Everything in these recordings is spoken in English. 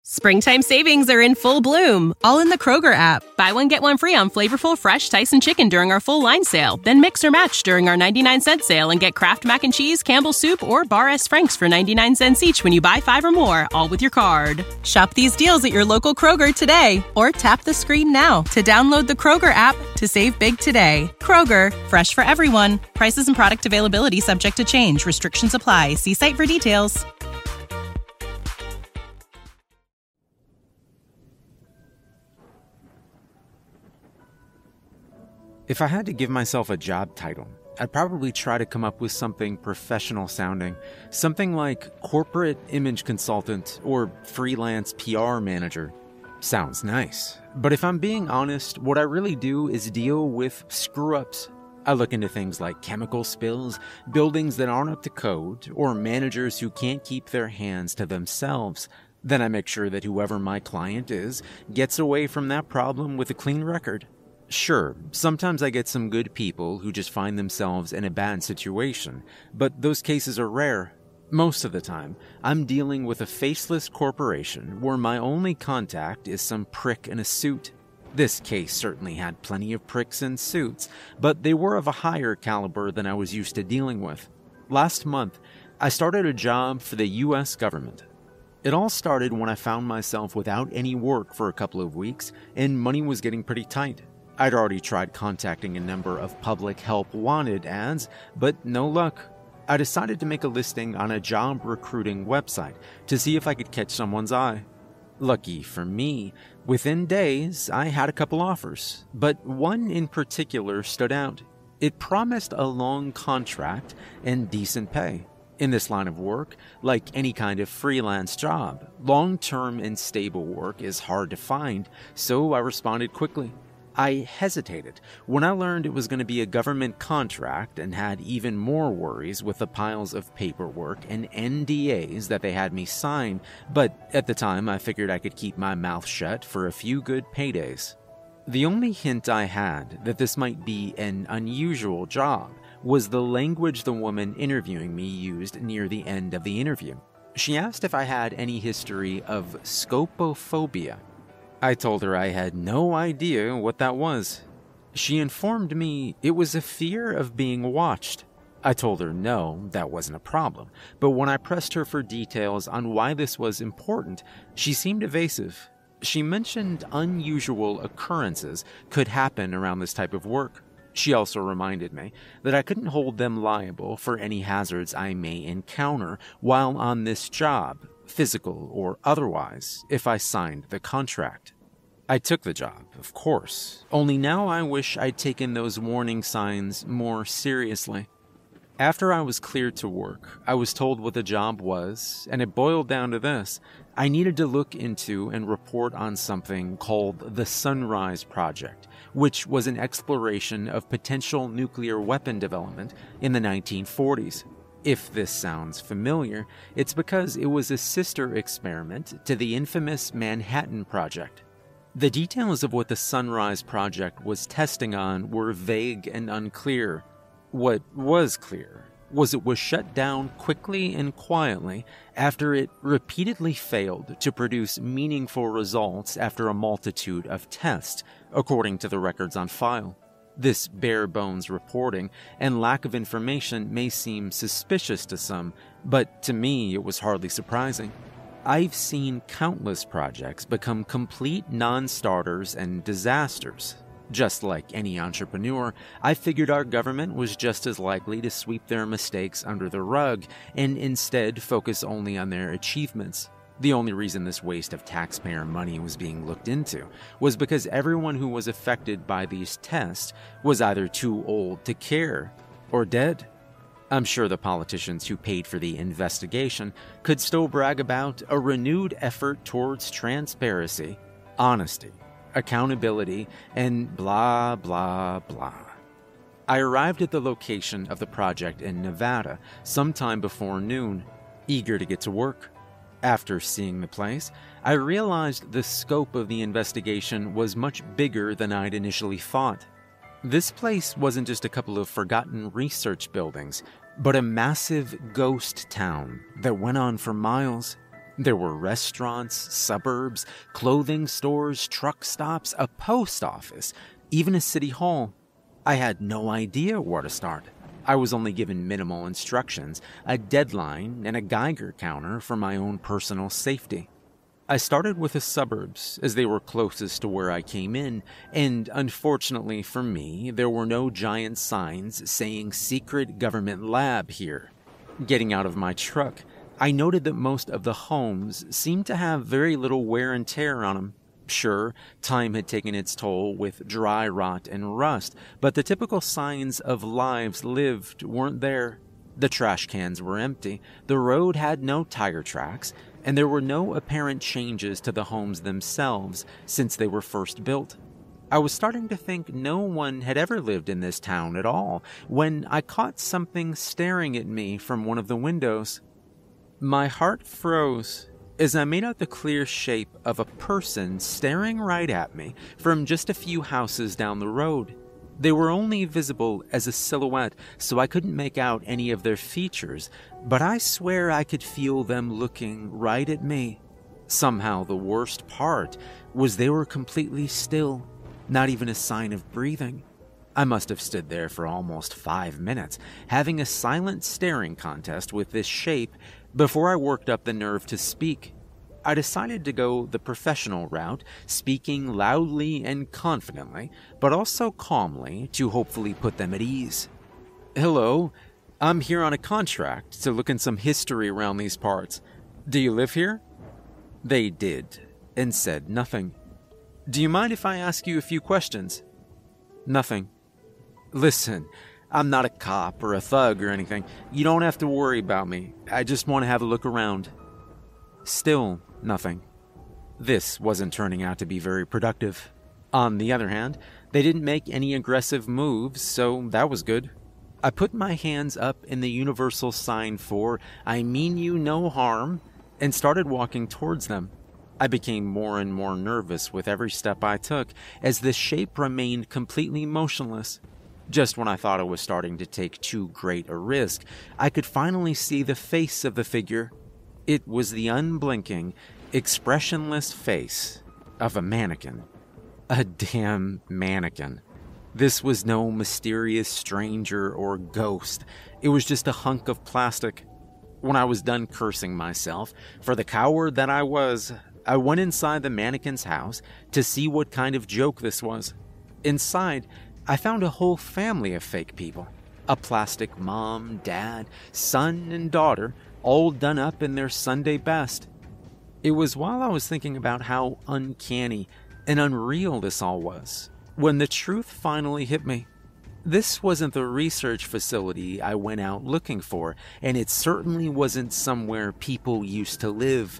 Springtime savings are in full bloom, all in the Kroger app. Buy one, get one free on flavorful, fresh Tyson chicken during our full line sale. Then mix or match during our 99-cent sale and get Kraft Mac and Cheese, Campbell's Soup, or Bar S. Frank's for 99 cents each when you buy 5 or more, all with your card. Shop these deals at your local Kroger today, or tap the screen now to download the Kroger app to save big today. Kroger, fresh for everyone. Prices and product availability subject to change. Restrictions apply. See site for details. If I had to give myself a job title, I'd probably try to come up with something professional sounding, something like corporate image consultant or freelance PR manager. Sounds nice, but if I'm being honest, what I really do is deal with screw-ups. I look into things like chemical spills, buildings that aren't up to code, or managers who can't keep their hands to themselves. Then I make sure that whoever my client is gets away from that problem with a clean record. Sure, sometimes I get some good people who just find themselves in a bad situation, but those cases are rare. Most of the time, I'm dealing with a faceless corporation where my only contact is some prick in a suit. This case certainly had plenty of pricks in suits, but they were of a higher caliber than I was used to dealing with. Last month, I started a job for the US government. It all started when I found myself without any work for a couple of weeks, and money was getting pretty tight. I'd already tried contacting a number of public help wanted ads, but no luck. I decided to make a listing on a job recruiting website to see if I could catch someone's eye. Lucky for me, within days I had a couple offers, but one in particular stood out. It promised a long contract and decent pay. In this line of work, like any kind of freelance job, long-term and stable work is hard to find, so I responded quickly. I hesitated when I learned it was going to be a government contract and had even more worries with the piles of paperwork and NDAs that they had me sign, but at the time I figured I could keep my mouth shut for a few good paydays. The only hint I had that this might be an unusual job was the language the woman interviewing me used near the end of the interview. She asked if I had any history of scopophobia. I told her I had no idea what that was. She informed me it was a fear of being watched. I told her no, that wasn't a problem, but when I pressed her for details on why this was important, she seemed evasive. She mentioned unusual occurrences could happen around this type of work. She also reminded me that I couldn't hold them liable for any hazards I may encounter while on this job, physical or otherwise, if I signed the contract. I took the job, of course, only now I wish I'd taken those warning signs more seriously. After I was cleared to work, I was told what the job was, and it boiled down to this. I needed to look into and report on something called the Sunrise Project, which was an exploration of potential nuclear weapon development in the 1940s. If this sounds familiar, it's because it was a sister experiment to the infamous Manhattan Project. The details of what the Sunrise Project was testing on were vague and unclear. What was clear was it was shut down quickly and quietly after it repeatedly failed to produce meaningful results after a multitude of tests, according to the records on file. This bare-bones reporting and lack of information may seem suspicious to some, but to me it was hardly surprising. I've seen countless projects become complete non-starters and disasters. Just like any entrepreneur, I figured our government was just as likely to sweep their mistakes under the rug and instead focus only on their achievements. The only reason this waste of taxpayer money was being looked into was because everyone who was affected by these tests was either too old to care or dead. I'm sure the politicians who paid for the investigation could still brag about a renewed effort towards transparency, honesty, accountability, and blah, blah, blah. I arrived at the location of the project in Nevada sometime before noon, eager to get to work. After seeing the place, I realized the scope of the investigation was much bigger than I'd initially thought. This place wasn't just a couple of forgotten research buildings, but a massive ghost town that went on for miles. There were restaurants, suburbs, clothing stores, truck stops, a post office, even a city hall. I had no idea where to start. I was only given minimal instructions, a deadline, and a Geiger counter for my own personal safety. I started with the suburbs, as they were closest to where I came in, and unfortunately for me, there were no giant signs saying secret government lab here. Getting out of my truck, I noted that most of the homes seemed to have very little wear and tear on them. Sure, time had taken its toll with dry rot and rust, but the typical signs of lives lived weren't there. The trash cans were empty, the road had no tire tracks, and there were no apparent changes to the homes themselves since they were first built. I was starting to think no one had ever lived in this town at all when I caught something staring at me from one of the windows. My heart froze as I made out the clear shape of a person staring right at me from just a few houses down the road. They were only visible as a silhouette, so I couldn't make out any of their features, but I swear I could feel them looking right at me. Somehow the worst part was they were completely still, not even a sign of breathing. I must have stood there for almost 5 minutes, having a silent staring contest with this shape before I worked up the nerve to speak. I decided to go the professional route, speaking loudly and confidently, but also calmly to hopefully put them at ease. "Hello, I'm here on a contract to look in some history around these parts. Do you live here?" They did, and said nothing. "Do you mind if I ask you a few questions?" Nothing. "Listen, I'm not a cop or a thug or anything. You don't have to worry about me. I just want to have a look around." Still nothing. This wasn't turning out to be very productive. On the other hand, they didn't make any aggressive moves, so that was good. I put my hands up in the universal sign for "I mean you no harm" and started walking towards them. I became more and more nervous with every step I took as the shape remained completely motionless. Just when I thought I was starting to take too great a risk, I could finally see the face of the figure. It was the unblinking, expressionless face of a mannequin. A damn mannequin. This was no mysterious stranger or ghost. It was just a hunk of plastic. When I was done cursing myself for the coward that I was, I went inside the mannequin's house to see what kind of joke this was. Inside, I found a whole family of fake people. A plastic mom, dad, son, and daughter, all done up in their Sunday best. It was while I was thinking about how uncanny and unreal this all was, when the truth finally hit me. This wasn't the research facility I went out looking for, and it certainly wasn't somewhere people used to live.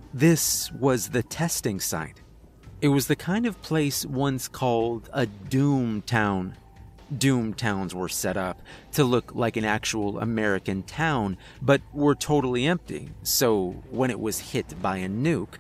This was the testing site. It was the kind of place once called a doom town. Doom towns were set up to look like an actual American town, but were totally empty, so when it was hit by a nuke...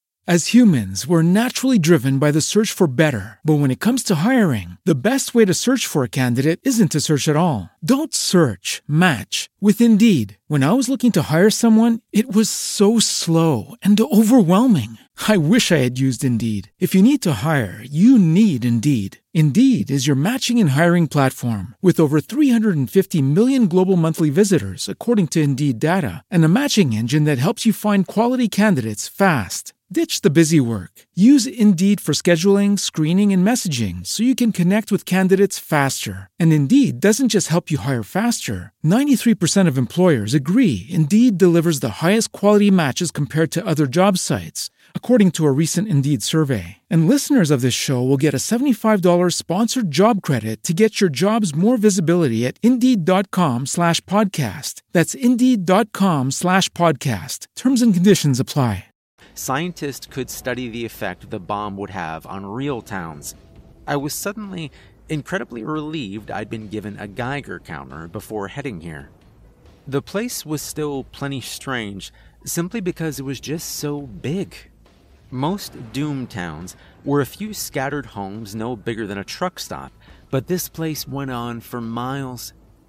As humans, we're naturally driven by the search for better. But when it comes to hiring, the best way to search for a candidate isn't to search at all. Don't search, match with Indeed. When I was looking to hire someone, it was so slow and overwhelming. I wish I had used Indeed. If you need to hire, you need Indeed. Indeed is your matching and hiring platform with over 350 million global monthly visitors, according to Indeed data, and a matching engine that helps you find quality candidates fast. Ditch the busy work. Use Indeed for scheduling, screening, and messaging so you can connect with candidates faster. And Indeed doesn't just help you hire faster. 93% of employers agree Indeed delivers the highest quality matches compared to other job sites, according to a recent Indeed survey. And listeners of this show will get a $75 sponsored job credit to get your jobs more visibility at Indeed.com/podcast. That's Indeed.com/podcast. Terms and conditions apply. Scientists could study the effect the bomb would have on real towns. I was suddenly incredibly relieved I'd been given a Geiger counter before heading here. The place was still plenty strange, simply because it was just so big. Most doom towns were a few scattered homes no bigger than a truck stop, but this place went on for miles.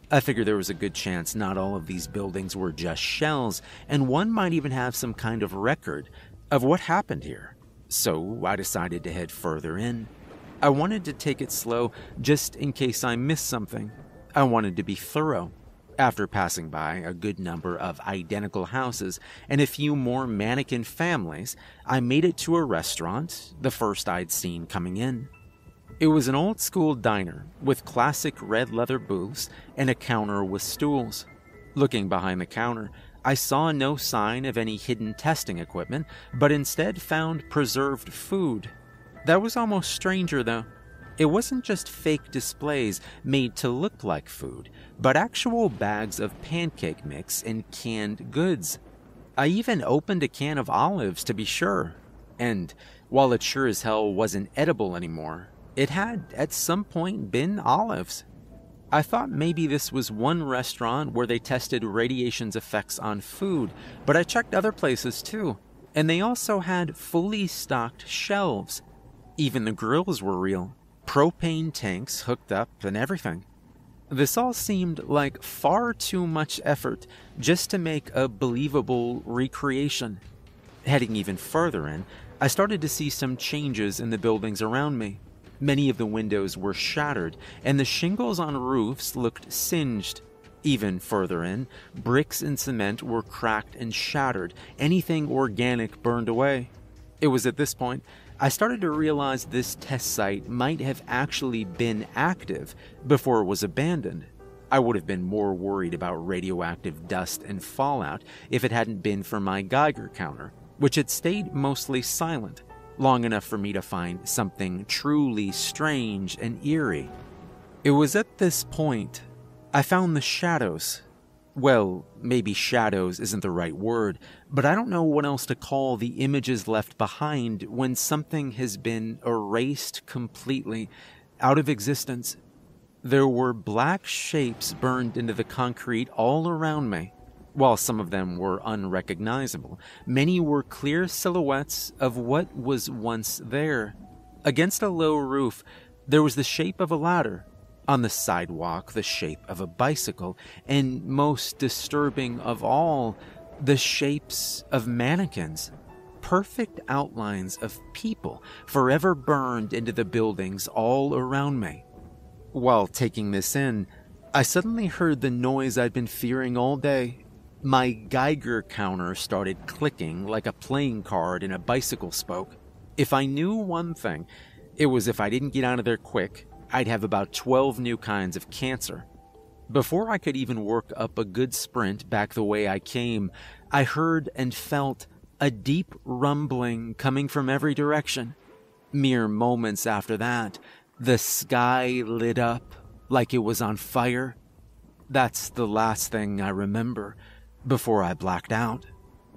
I figured there was a good chance not all of these buildings were just shells, and one might even have some kind of record of what happened here. So I decided to head further in. I wanted to take it slow just in case I missed something. I wanted to be thorough. After passing by a good number of identical houses and a few more mannequin families, I made it to a restaurant, the first I'd seen coming in. It was an old-school diner with classic red leather booths and a counter with stools. Looking behind the counter, I saw no sign of any hidden testing equipment, but instead found preserved food. That was almost stranger, though. It wasn't just fake displays made to look like food, but actual bags of pancake mix and canned goods. I even opened a can of olives to be sure, and while it sure as hell wasn't edible anymore, it had at some point been olives. I thought maybe this was one restaurant where they tested radiation's effects on food, but I checked other places too, and they also had fully stocked shelves. Even the grills were real. Propane tanks hooked up and everything. This all seemed like far too much effort just to make a believable recreation. Heading even further in, I started to see some changes in the buildings around me. Many of the windows were shattered, and the shingles on roofs looked singed. Even further in, bricks and cement were cracked and shattered, anything organic burned away. It was at this point I started to realize this test site might have actually been active before it was abandoned. I would have been more worried about radioactive dust and fallout if it hadn't been for my Geiger counter, which had stayed mostly silent, long enough for me to find something truly strange and eerie. It was at this point I found the shadows. Well, maybe shadows isn't the right word, but I don't know what else to call the images left behind when something has been erased completely, out of existence. There were black shapes burned into the concrete all around me. While some of them were unrecognizable, many were clear silhouettes of what was once there. Against a low roof, there was the shape of a ladder. On the sidewalk, the shape of a bicycle, and most disturbing of all, the shapes of mannequins. Perfect outlines of people forever burned into the buildings all around me. While taking this in, I suddenly heard the noise I'd been fearing all day. My Geiger counter started clicking like a playing card in a bicycle spoke. If I knew one thing, it was if I didn't get out of there quick, I'd have about 12 new kinds of cancer. Before I could even work up a good sprint back the way I came, I heard and felt a deep rumbling coming from every direction. Mere moments after that, the sky lit up like it was on fire. That's the last thing I remember before I blacked out.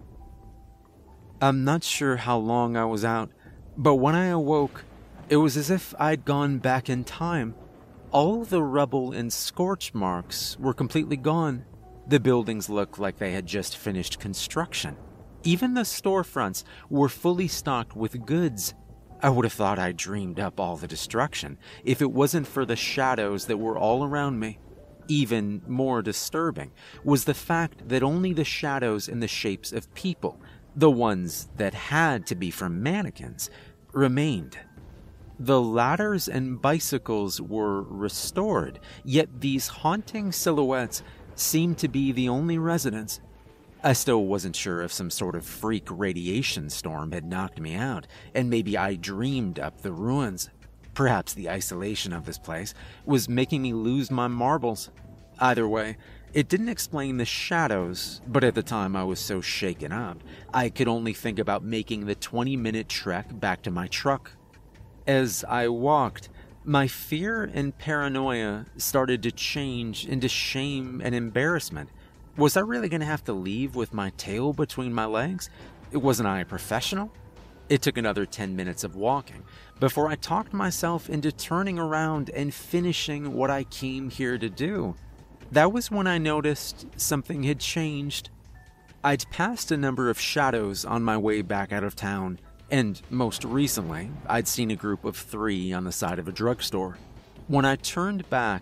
I'm not sure how long I was out, but when I awoke, it was as if I'd gone back in time. All the rubble and scorch marks were completely gone. The buildings looked like they had just finished construction. Even the storefronts were fully stocked with goods. I would have thought I dreamed up all the destruction if it wasn't for the shadows that were all around me. Even more disturbing was the fact that only the shadows in the shapes of people, the ones that had to be from mannequins, remained. The ladders and bicycles were restored, yet these haunting silhouettes seemed to be the only residents. I still wasn't sure if some sort of freak radiation storm had knocked me out, and maybe I dreamed up the ruins. Perhaps the isolation of this place was making me lose my marbles. Either way, it didn't explain the shadows, but at the time I was so shaken up, I could only think about making the 20-minute trek back to my truck. As I walked, my fear and paranoia started to change into shame and embarrassment. Was I really going to have to leave with my tail between my legs? Wasn't I a professional? It took another 10 minutes of walking before I talked myself into turning around and finishing what I came here to do. That was when I noticed something had changed. I'd passed a number of shadows on my way back out of town, and most recently, I'd seen a group of 3 on the side of a drugstore. When I turned back,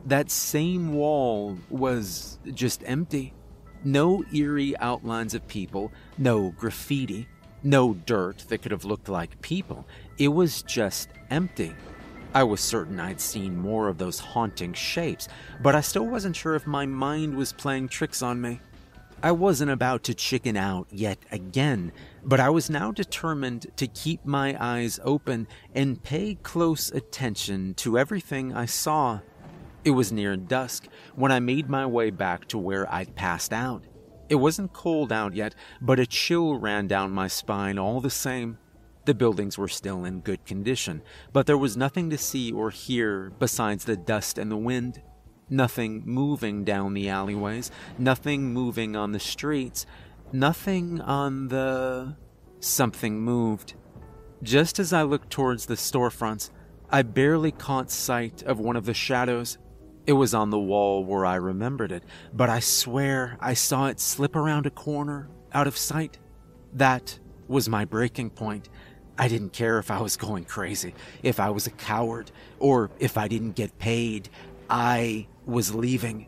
That same wall was just empty. No eerie outlines of people, no graffiti, no dirt that could have looked like people. It was just empty. I was certain I'd seen more of those haunting shapes, but I still wasn't sure if my mind was playing tricks on me. I wasn't about to chicken out yet again, but I was now determined to keep my eyes open and pay close attention to everything I saw. It was near dusk when I made my way back to where I'd passed out. It wasn't cold out yet, but a chill ran down my spine all the same. The buildings were still in good condition, but there was nothing to see or hear besides the dust and the wind. Nothing moving down the alleyways, nothing moving on the streets, nothing on the... Something moved. Just as I looked towards the storefronts, I barely caught sight of one of the shadows. It was on the wall where I remembered it, but I swear I saw it slip around a corner, out of sight. That was my breaking point. I didn't care if I was going crazy, if I was a coward, or if I didn't get paid. I was leaving.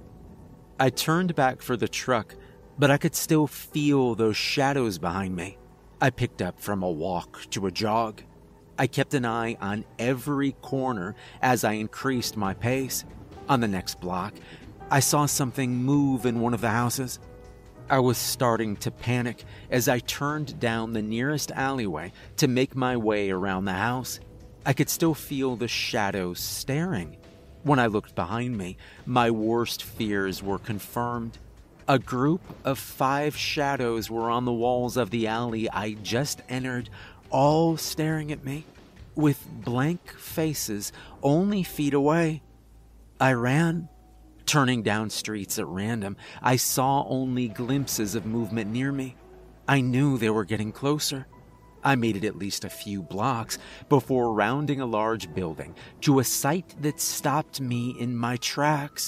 I turned back for the truck, but I could still feel those shadows behind me. I picked up from a walk to a jog. I kept an eye on every corner as I increased my pace. On the next block, I saw something move in one of the houses. I was starting to panic as I turned down the nearest alleyway to make my way around the house. I could still feel the shadows staring. When I looked behind me, my worst fears were confirmed. A group of 5 shadows were on the walls of the alley I just entered, all staring at me, with blank faces only feet away. I ran. Turning down streets at random, I saw only glimpses of movement near me. I knew they were getting closer. I made it at least a few blocks before rounding a large building to a sight that stopped me in my tracks.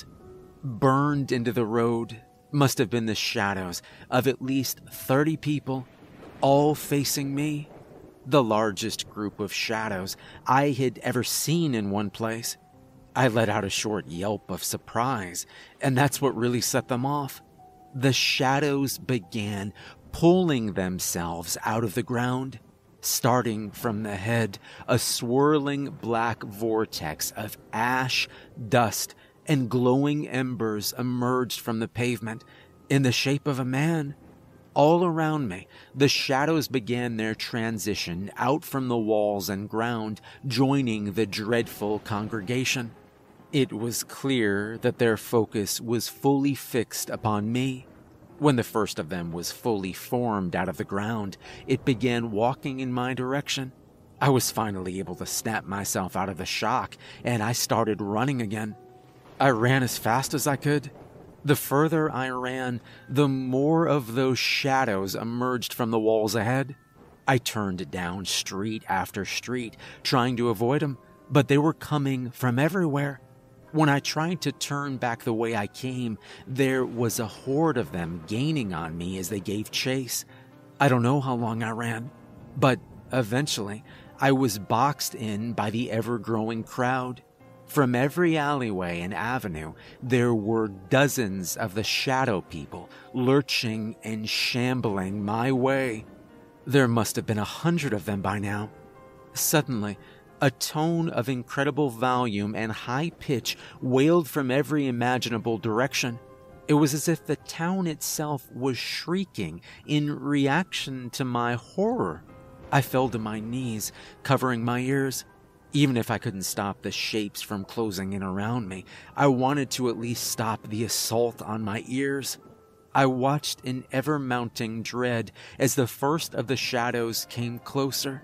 Burned into the road must have been the shadows of at least 30 people, all facing me. The largest group of shadows I had ever seen in one place. I let out a short yelp of surprise, and that's what really set them off. The shadows began pulling themselves out of the ground. Starting from the head, a swirling black vortex of ash, dust, and glowing embers emerged from the pavement in the shape of a man. All around me, the shadows began their transition out from the walls and ground, joining the dreadful congregation. It was clear that their focus was fully fixed upon me. When the first of them was fully formed out of the ground, it began walking in my direction. I was finally able to snap myself out of the shock, and I started running again. I ran as fast as I could. The further I ran, the more of those shadows emerged from the walls ahead. I turned down street after street, trying to avoid them, but they were coming from everywhere. When I tried to turn back the way I came, there was a horde of them gaining on me as they gave chase. I don't know how long I ran, but eventually I was boxed in by the ever-growing crowd. From every alleyway and avenue, there were dozens of the shadow people lurching and shambling my way. There must have been 100 of them by now. Suddenly, a tone of incredible volume and high pitch wailed from every imaginable direction. It was as if the town itself was shrieking in reaction to my horror. I fell to my knees, covering my ears. Even if I couldn't stop the shapes from closing in around me, I wanted to at least stop the assault on my ears. I watched in ever-mounting dread as the first of the shadows came closer.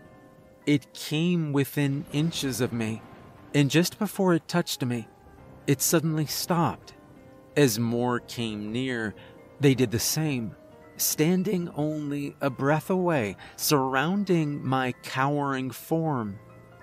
It came within inches of me, and just before it touched me, it suddenly stopped. As more came near, they did the same, standing only a breath away, surrounding my cowering form.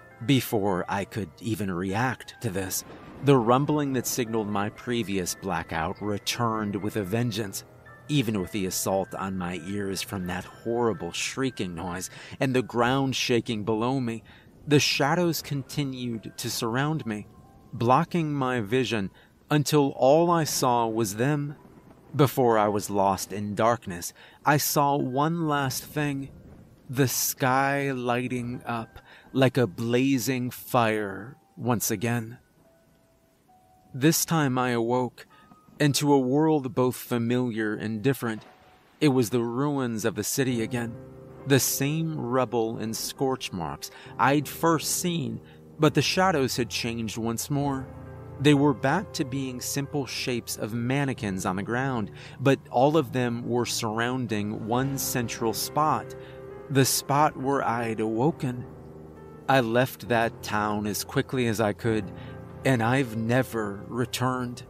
Before I could even react to this, the rumbling that signaled my previous blackout returned with a vengeance. Even with the assault on my ears from that horrible shrieking noise and the ground shaking below me, the shadows continued to surround me. Blocking my vision, until all I saw was them. Before I was lost in darkness, I saw one last thing, the sky lighting up like a blazing fire once again. This time I awoke, and to a world both familiar and different. It was the ruins of the city again, the same rubble and scorch marks I'd first seen, but the shadows had changed once more. They were back to being simple shapes of mannequins on the ground, but all of them were surrounding one central spot, the spot where I'd awoken. I left that town as quickly as I could, and I've never returned.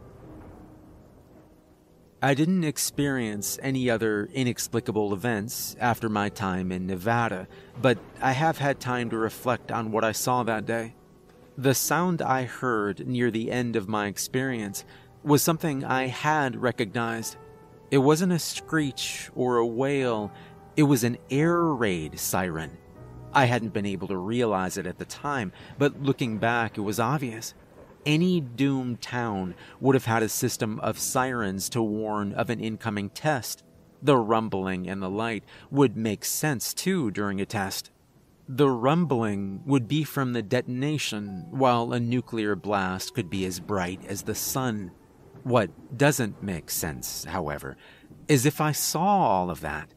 I didn't experience any other inexplicable events after my time in Nevada, but I have had time to reflect on what I saw that day. The sound I heard near the end of my experience was something I had recognized. It wasn't a screech or a wail, it was an air raid siren. I hadn't been able to realize it at the time, but looking back, it was obvious. Any doomed town would have had a system of sirens to warn of an incoming test. The rumbling and the light would make sense too during a test. The rumbling would be from the detonation, while a nuclear blast could be as bright as the sun. What doesn't make sense, however, is if I saw all of that,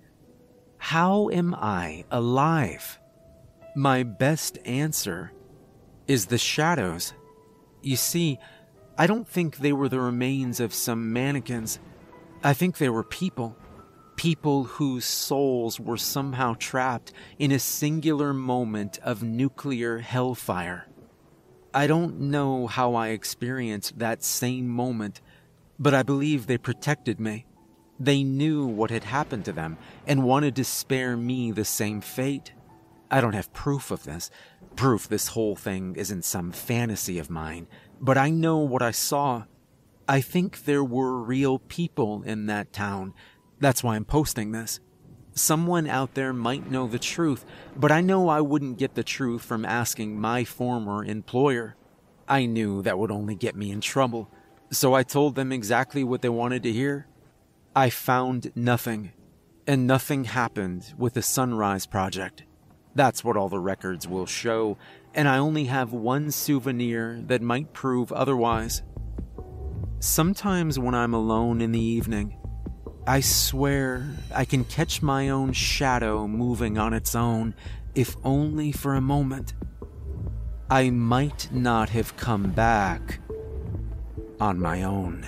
how am I alive? My best answer is the shadows. You see, I don't think they were the remains of some mannequins. I think they were people. People whose souls were somehow trapped in a singular moment of nuclear hellfire. I don't know how I experienced that same moment, but I believe they protected me. They knew what had happened to them and wanted to spare me the same fate. I don't have proof of this. Proof this whole thing isn't some fantasy of mine, but I know what I saw. I think there were real people in that town. That's why I'm posting this. Someone out there might know the truth, but I know I wouldn't get the truth from asking my former employer. I knew that would only get me in trouble, so I told them exactly what they wanted to hear. I found nothing, and nothing happened with the Sunrise Project. That's what all the records will show, and I only have one souvenir that might prove otherwise. Sometimes when I'm alone in the evening, I swear I can catch my own shadow moving on its own, if only for a moment. I might not have come back on my own.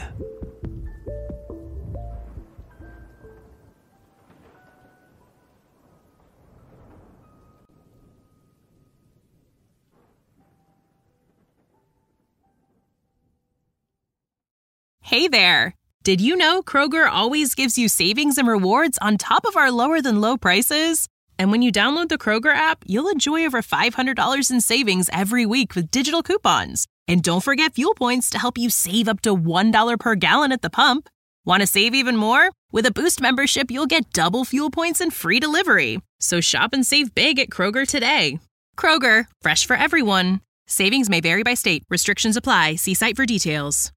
Hey there! Did you know Kroger always gives you savings and rewards on top of our lower-than-low prices? And when you download the Kroger app, you'll enjoy over $500 in savings every week with digital coupons. And don't forget fuel points to help you save up to $1 per gallon at the pump. Want to save even more? With a Boost membership, you'll get double fuel points and free delivery. So shop and save big at Kroger today. Kroger, fresh for everyone. Savings may vary by state. Restrictions apply. See site for details.